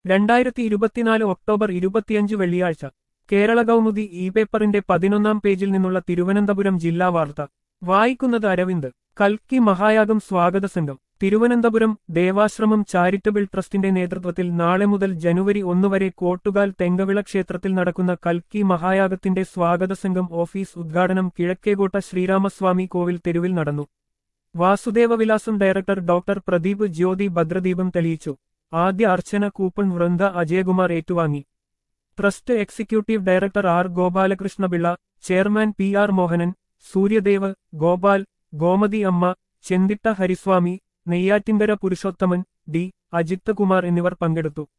2024 October 25 വെള്ളിയാഴ്ച Kerala Kaumudi E പേപ്പറിന്റെ 11-ാം പേജിൽ നിന്നുള്ള തിരുവനന്തപുരം ജില്ലാ വാർത്ത വായിക്കുന്നത് അരവിന്ദ്. കൽക്കി മഹായാഗം സ്വാഗത സംഘം. തിരുവനന്തപുരം ദേവാശ്രമം ചാരിറ്റബിൾ ട്രസ്റ്റിന്റെ നേതൃത്വത്തിൽ നാളെ മുതൽ ജനുവരി 1 വരെ കോട്ടുകാൽ തെങ്കവിള ക്ഷേത്രത്തിൽ നടക്കുന്ന കൽക്കി മഹായാഗത്തിന്റെ സ്വാഗത സംഘം ഓഫീസ് ഉദ്ഘാടനം കിഴക്കേകോട്ട ശ്രീരാമസ്വാമി കോവിൽ തെരുവിൽ നടന്നു. വാസുദേവവിലാസം ഡയറക്ടർ ഡോക്ടർ പ്രദീപ് ജ്യോതി ഭദ്രദീപം തെളിയിച്ചു. ആദ്യ അർച്ചന കൂപ്പൺ വൃന്ദ അജയകുമാർ ഏറ്റുവാങ്ങി. Trust executive director R Gopalakrishnapillai, chairman P R Mohanan, Suryadev, Gopal, Gomathi Amma, Chenthitta Hariswamy, Neyyattinkara Purushothaman, D Ajith Kumar എന്നിവർ പങ്കെടുത്തു.